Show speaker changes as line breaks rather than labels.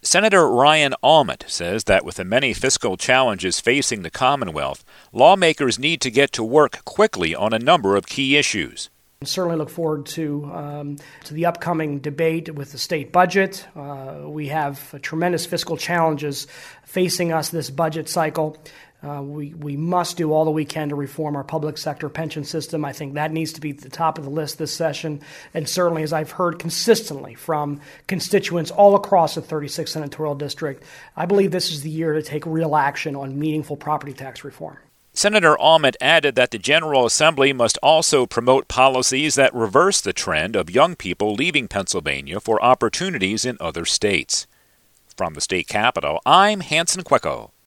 Senator Ryan Almond says that with the many fiscal challenges facing the Commonwealth, lawmakers need to get to work quickly on a number of key issues.
I certainly look forward to the upcoming debate with the state budget. We have tremendous fiscal challenges facing us this budget cycle. We must do all that we can to reform our public sector pension system. I think that needs to be at the top of the list this session. And certainly, as I've heard consistently from constituents all across the 36th Senatorial District, I believe this is the year to take real action on meaningful property tax reform.
Senator Almond added that the General Assembly must also promote policies that reverse the trend of young people leaving Pennsylvania for opportunities in other states. From the state capitol, I'm Hanson Quecco.